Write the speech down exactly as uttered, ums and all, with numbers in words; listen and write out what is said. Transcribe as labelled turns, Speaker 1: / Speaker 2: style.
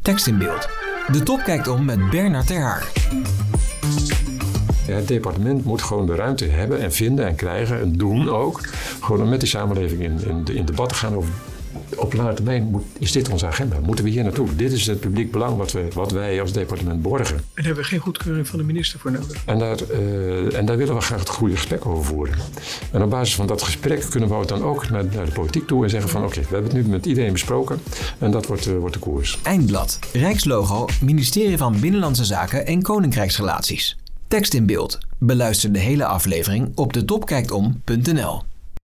Speaker 1: Tekst in beeld. De top kijkt om met Bernard ter Haar.
Speaker 2: Ja, het departement moet gewoon de ruimte hebben en vinden en krijgen en doen ook. Gewoon om met de samenleving in, in, in debat te gaan over op lange termijn moet, is dit onze agenda. Moeten we hier naartoe? Dit is het publiek belang wat, we, wat wij als departement borgen.
Speaker 3: En daar hebben we geen goedkeuring van de minister voor nodig.
Speaker 2: En daar, uh, en daar willen we graag het goede gesprek over voeren. En op basis van dat gesprek kunnen we het dan ook naar, naar de politiek toe en zeggen van oké, okay, we hebben het nu met iedereen besproken en dat wordt, uh, wordt de koers.
Speaker 1: Eindblad. Rijkslogo, Ministerie van Binnenlandse Zaken en Koninkrijksrelaties. Tekst in beeld. Beluister de hele aflevering op de top kijkt om punt n l.